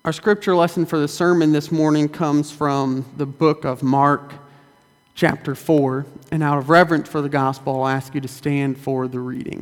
Our scripture lesson for the sermon this morning comes from the book of Mark, chapter 4. And out of reverence for the gospel, I'll ask you to stand for the reading.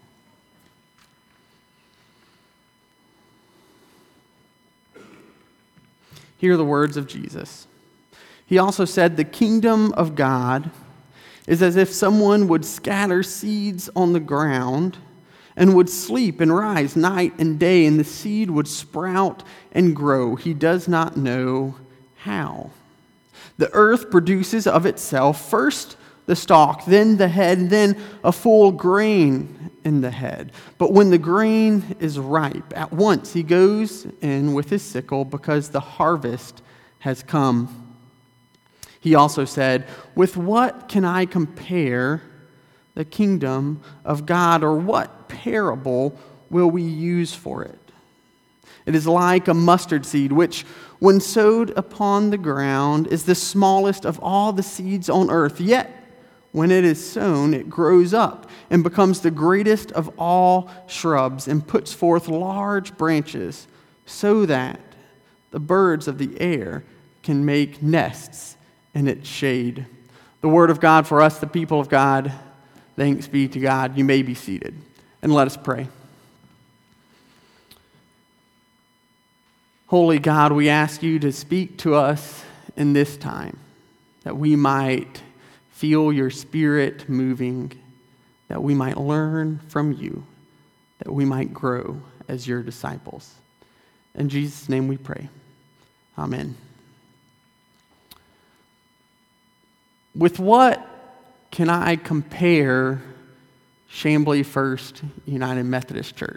Hear the words of Jesus. He also said, "The kingdom of God is as if someone would scatter seeds on the ground and would sleep and rise night and day, and the seed would sprout and grow. He does not know how. The earth produces of itself first the stalk, then the head, then a full grain in the head. But when the grain is ripe, at once he goes in with his sickle because the harvest has come." He also said, "With what can I compare the kingdom of God, or what parable will we use for it? It is like a mustard seed, which, when sowed upon the ground, is the smallest of all the seeds on earth. Yet, when it is sown, it grows up and becomes the greatest of all shrubs and puts forth large branches, so that the birds of the air can make nests in its shade." The word of God for us, the people of God. Thanks be to God. You may be seated. And let us pray. Holy God, we ask you to speak to us in this time, that we might feel your Spirit moving, that we might learn from you, that we might grow as your disciples. In Jesus' name we pray. Amen. With what can I compare Chamblee First United Methodist Church?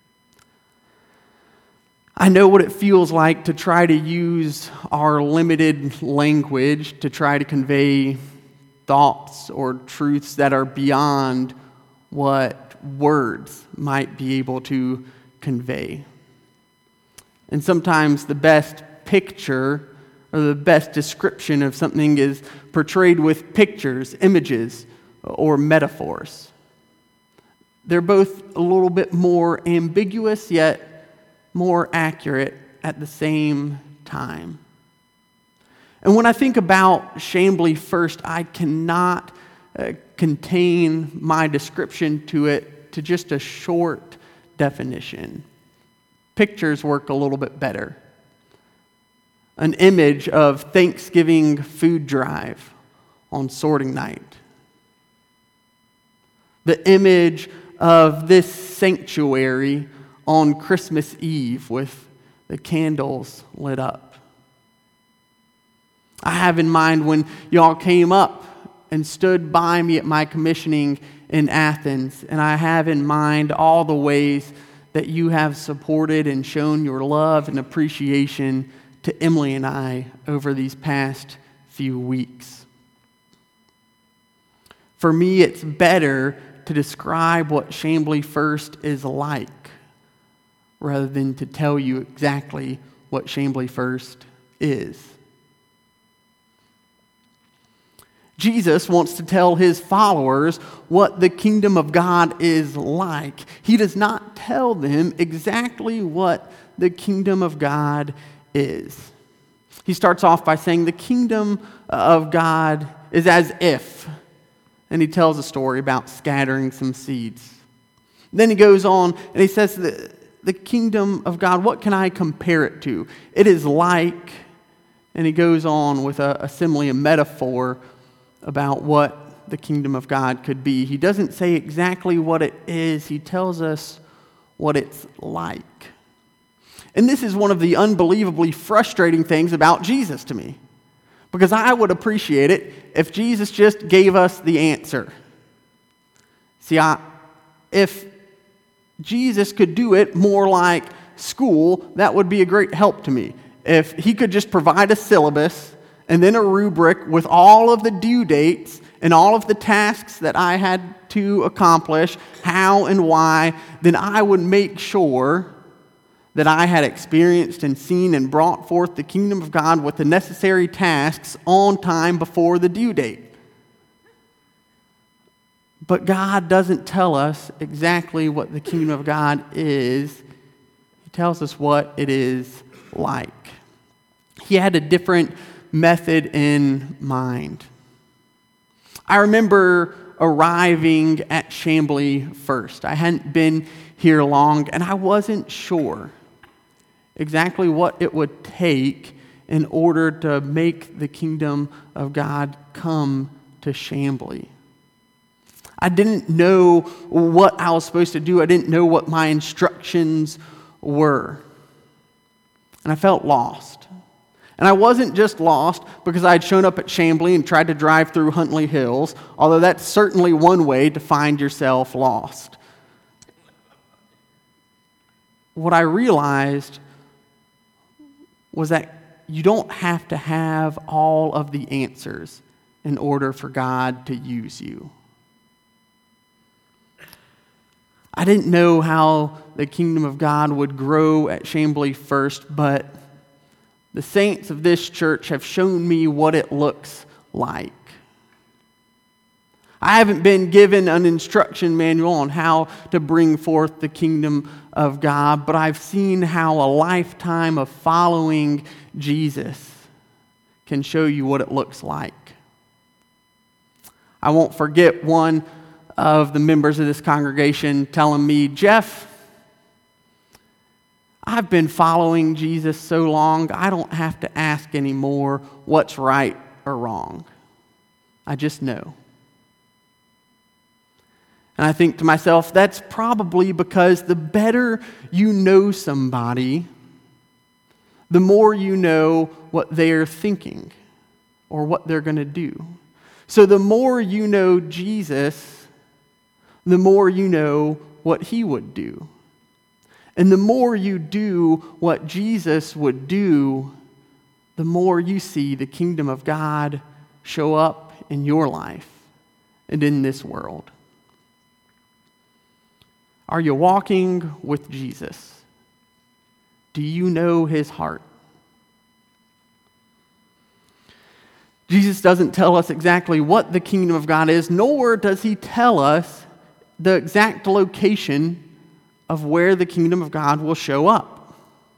I know what it feels like to try to use our limited language to try to convey thoughts or truths that are beyond what words might be able to convey. And sometimes the best picture or the best description of something is portrayed with pictures, images, or metaphors. They're both a little bit more ambiguous, yet more accurate at the same time. And when I think about Chamblee First, I cannot contain my description to it to just a short definition. Pictures work a little bit better. An image of Thanksgiving food drive on sorting night. The image of this sanctuary on Christmas Eve with the candles lit up. I have in mind when y'all came up and stood by me at my commissioning in Athens, and I have in mind all the ways that you have supported and shown your love and appreciation to Emily and I over these past few weeks. For me, it's better to describe what Chamblee First is like rather than to tell you exactly what Chamblee First is. Jesus wants to tell his followers what the kingdom of God is like. He does not tell them exactly what the kingdom of God is. He starts off by saying the kingdom of God is as if, and he tells a story about scattering some seeds. Then he goes on and he says the kingdom of God, what can I compare it to? It is like, and he goes on with a simile, a metaphor about what the kingdom of God could be. He doesn't say exactly what it is, he tells us what it's like. And this is one of the unbelievably frustrating things about Jesus to me. Because I would appreciate it if Jesus just gave us the answer. See, if Jesus could do it more like school, that would be a great help to me. If he could just provide a syllabus and then a rubric with all of the due dates and all of the tasks that I had to accomplish, how and why, then I would make sure that I had experienced and seen and brought forth the kingdom of God with the necessary tasks on time before the due date. But God doesn't tell us exactly what the kingdom of God is. He tells us what it is like. He had a different method in mind. I remember arriving at Chamblee first. I hadn't been here long, and I wasn't sure exactly what it would take in order to make the kingdom of God come to Chamblee. I didn't know what I was supposed to do. I didn't know what my instructions were. And I felt lost. And I wasn't just lost because I had shown up at Chamblee and tried to drive through Huntley Hills, although that's certainly one way to find yourself lost. What I realized was that you don't have to have all of the answers in order for God to use you. I didn't know how the kingdom of God would grow at Chamblee first, but the saints of this church have shown me what it looks like. I haven't been given an instruction manual on how to bring forth the kingdom of God, but I've seen how a lifetime of following Jesus can show you what it looks like. I won't forget one of the members of this congregation telling me, "Jeff, I've been following Jesus so long, I don't have to ask anymore what's right or wrong. I just know." And I think to myself, that's probably because the better you know somebody, the more you know what they're thinking or what they're going to do. So the more you know Jesus, the more you know what he would do. And the more you do what Jesus would do, the more you see the kingdom of God show up in your life and in this world. Are you walking with Jesus? Do you know his heart? Jesus doesn't tell us exactly what the kingdom of God is, nor does he tell us the exact location of where the kingdom of God will show up.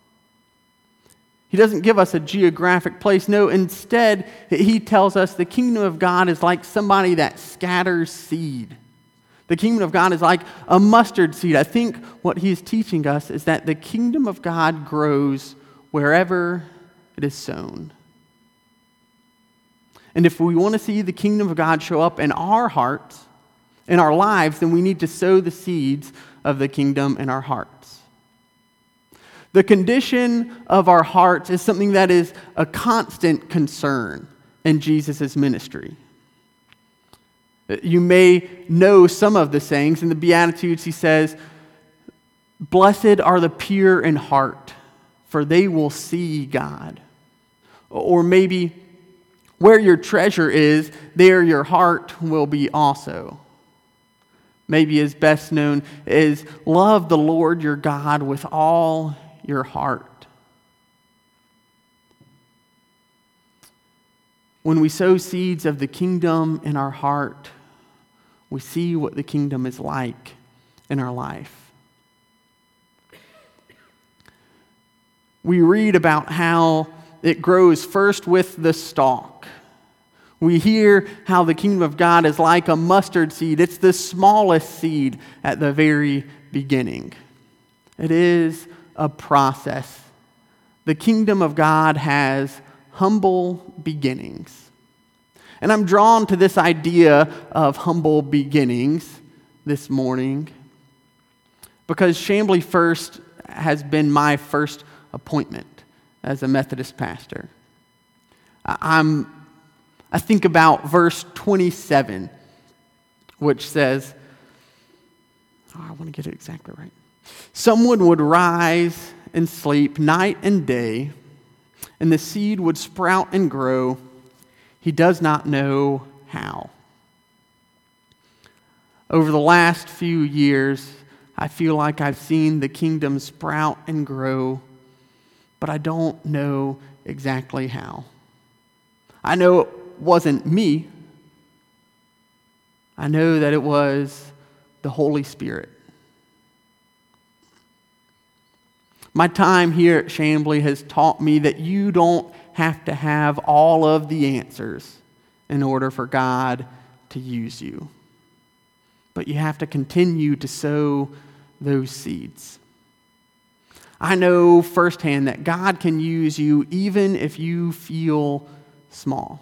He doesn't give us a geographic place. No, instead, he tells us the kingdom of God is like somebody that scatters seed. The kingdom of God is like a mustard seed. I think what he's teaching us is that the kingdom of God grows wherever it is sown. And if we want to see the kingdom of God show up in our hearts, in our lives, then we need to sow the seeds of the kingdom in our hearts. The condition of our hearts is something that is a constant concern in Jesus' ministry. You may know some of the sayings. In the Beatitudes, he says, "Blessed are the pure in heart, for they will see God." Or maybe, "Where your treasure is, there your heart will be also." Maybe as best known is, "Love the Lord your God with all your heart." When we sow seeds of the kingdom in our heart, we see what the kingdom is like in our life. We read about how it grows first with the stalk. We hear how the kingdom of God is like a mustard seed. It's the smallest seed at the very beginning. It is a process. The kingdom of God has humble beginnings. And I'm drawn to this idea of humble beginnings this morning because Chamblee First has been my first appointment as a Methodist pastor. I think about verse 27, which says, I want to get it exactly right. "Someone would rise and sleep night and day, and the seed would sprout and grow. He does not know how." Over the last few years, I feel like I've seen the kingdom sprout and grow, but I don't know exactly how. I know it wasn't me. I know that it was the Holy Spirit. My time here at Chamblee has taught me that you don't have to have all of the answers in order for God to use you. But you have to continue to sow those seeds. I know firsthand that God can use you even if you feel small.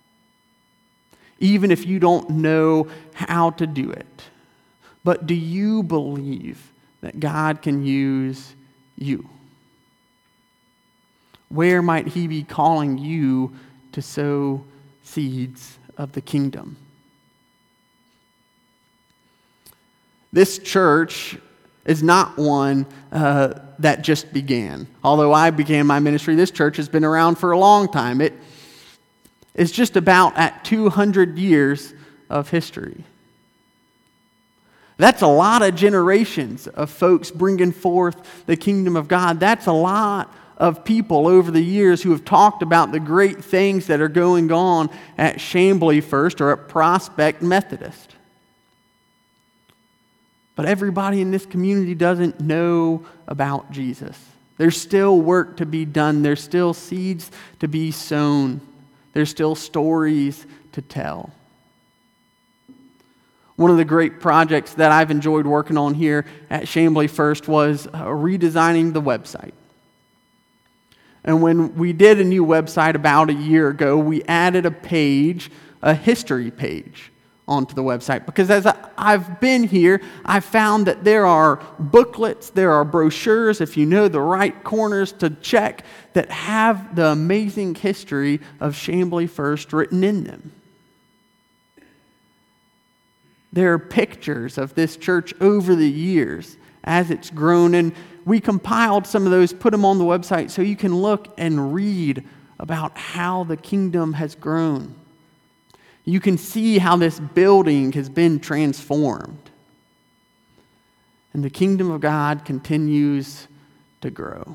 Even if you don't know how to do it. But do you believe that God can use you? Where might He be calling you to sow seeds of the kingdom? This church is not one that just began. Although I began my ministry, this church has been around for a long time. It is just about at 200 years of history. That's a lot of generations of folks bringing forth the kingdom of God. That's a lot of people over the years who have talked about the great things that are going on at Chamblee First or at Prospect Methodist. But everybody in this community doesn't know about Jesus. There's still work to be done. There's still seeds to be sown. There's still stories to tell. One of the great projects that I've enjoyed working on here at Chamblee First was redesigning the website. And when we did a new website about a year ago, we added a page, a history page, onto the website. Because as I've been here, I found that there are booklets, there are brochures, if you know the right corners to check, that have the amazing history of Chamblee First written in them. There are pictures of this church over the years as it's grown, and we compiled some of those, put them on the website so you can look and read about how the kingdom has grown. You can see how this building has been transformed. And the kingdom of God continues to grow.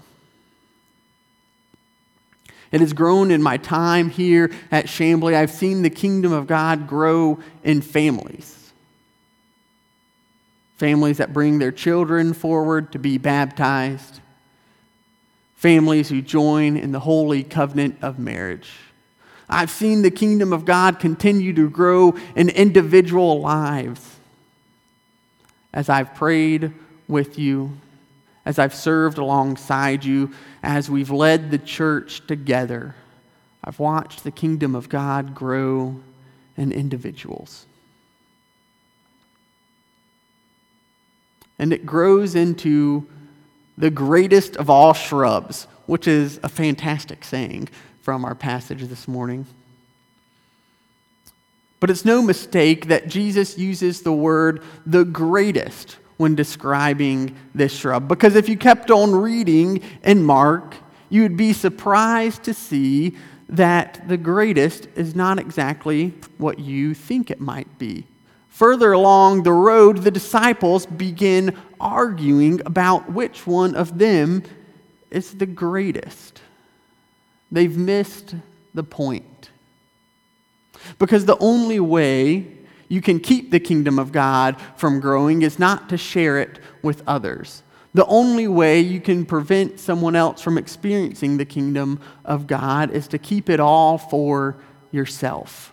It has grown in my time here at Chamblee. I've seen the kingdom of God grow in families. Families that bring their children forward to be baptized. Families who join in the holy covenant of marriage. I've seen the kingdom of God continue to grow in individual lives. As I've prayed with you, as I've served alongside you, as we've led the church together, I've watched the kingdom of God grow in individuals. And it grows into the greatest of all shrubs, which is a fantastic saying from our passage this morning. But it's no mistake that Jesus uses the word the greatest when describing this shrub. Because if you kept on reading in Mark, you would be surprised to see that the greatest is not exactly what you think it might be. Further along the road, the disciples begin arguing about which one of them is the greatest. They've missed the point. Because the only way you can keep the kingdom of God from growing is not to share it with others. The only way you can prevent someone else from experiencing the kingdom of God is to keep it all for yourself.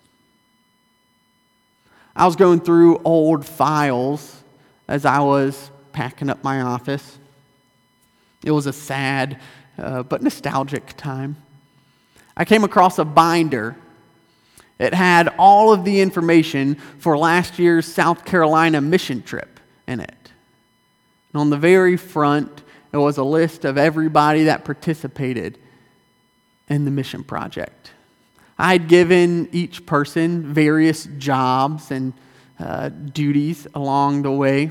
I was going through old files as I was packing up my office. It was a sad but nostalgic time. I came across a binder. It had all of the information for last year's South Carolina mission trip in it. And on the very front, it was a list of everybody that participated in the mission project. I had given each person various jobs and duties along the way.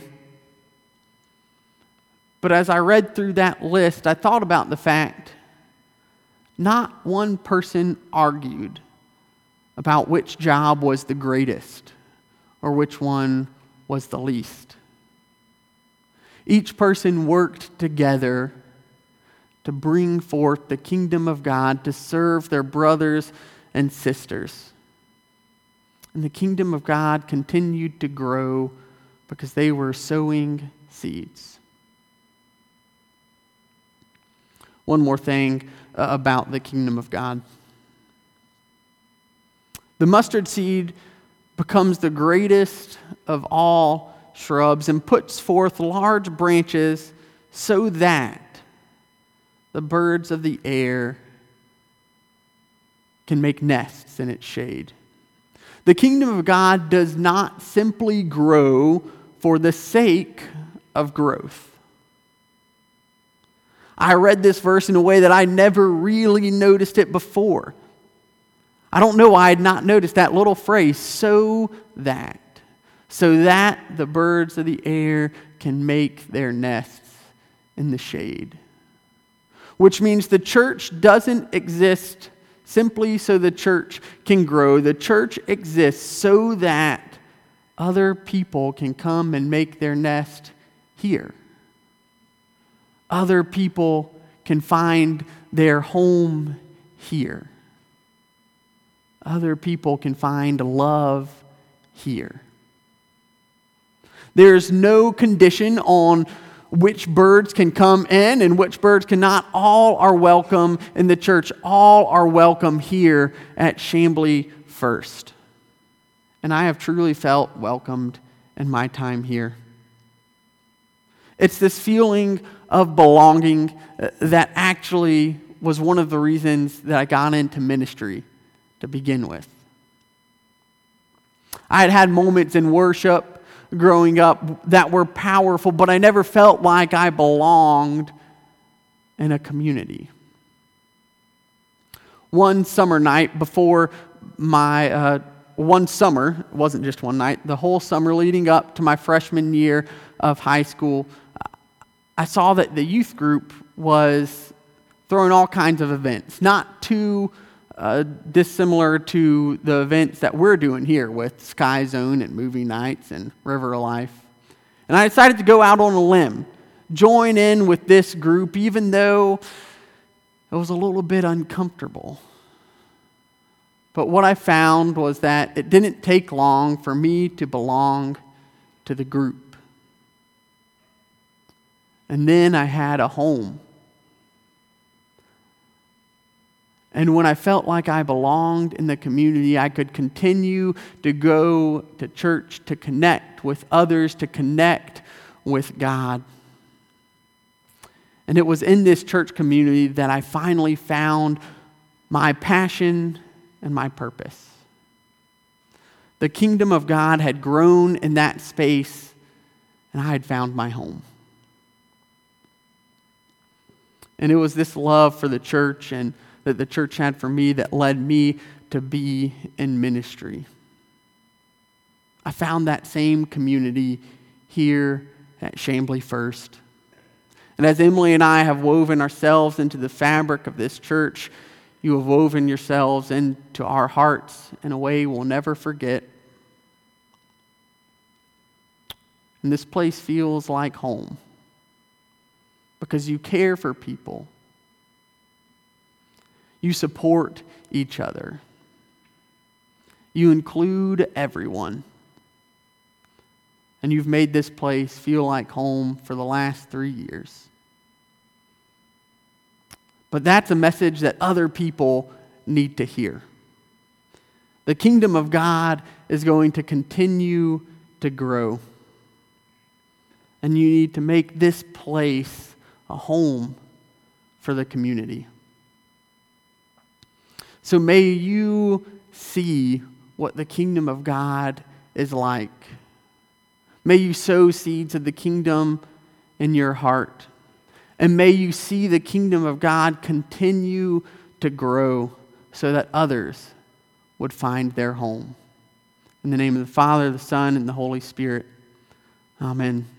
But as I read through that list, I thought about the fact not one person argued about which job was the greatest or which one was the least. Each person worked together to bring forth the kingdom of God, to serve their brothers and sisters. And the kingdom of God continued to grow because they were sowing seeds. One more thing about the kingdom of God. The mustard seed becomes the greatest of all shrubs and puts forth large branches so that the birds of the air can make nests in its shade. The kingdom of God does not simply grow for the sake of growth. I read this verse in a way that I never really noticed it before. I don't know why I had not noticed that little phrase, so that the birds of the air can make their nests in the shade. Which means the church doesn't exist simply so the church can grow. The church exists so that other people can come and make their nest here. Other people can find their home here. Other people can find love here. There's no condition on which birds can come in and which birds cannot. All are welcome in the church. All are welcome here at Chamblee First. And I have truly felt welcomed in my time here. It's this feeling of belonging that actually was one of the reasons that I got into ministry to begin with. I had had moments in worship growing up that were powerful, but I never felt like I belonged in a community. One summer night before one summer, it wasn't just one night, the whole summer leading up to my freshman year of high school, I saw that the youth group was throwing all kinds of events, not too dissimilar to the events that we're doing here with Sky Zone and movie nights and River of Life. And I decided to go out on a limb, join in with this group, even though it was a little bit uncomfortable. But what I found was that it didn't take long for me to belong to the group. And then I had a home. And when I felt like I belonged in the community, I could continue to go to church, to connect with others, to connect with God. And it was in this church community that I finally found my passion and my purpose. The kingdom of God had grown in that space, and I had found my home. And it was this love for the church and that the church had for me that led me to be in ministry. I found that same community here at Chamblee First. And as Emily and I have woven ourselves into the fabric of this church, you have woven yourselves into our hearts in a way we'll never forget. And this place feels like home because you care for people. You support each other. You include everyone. And you've made this place feel like home for the last 3 years. But that's a message that other people need to hear. The kingdom of God is going to continue to grow. And you need to make this place a home for the community. So may you see what the kingdom of God is like. May you sow seeds of the kingdom in your heart. And may you see the kingdom of God continue to grow so that others would find their home. In the name of the Father, the Son, and the Holy Spirit. Amen.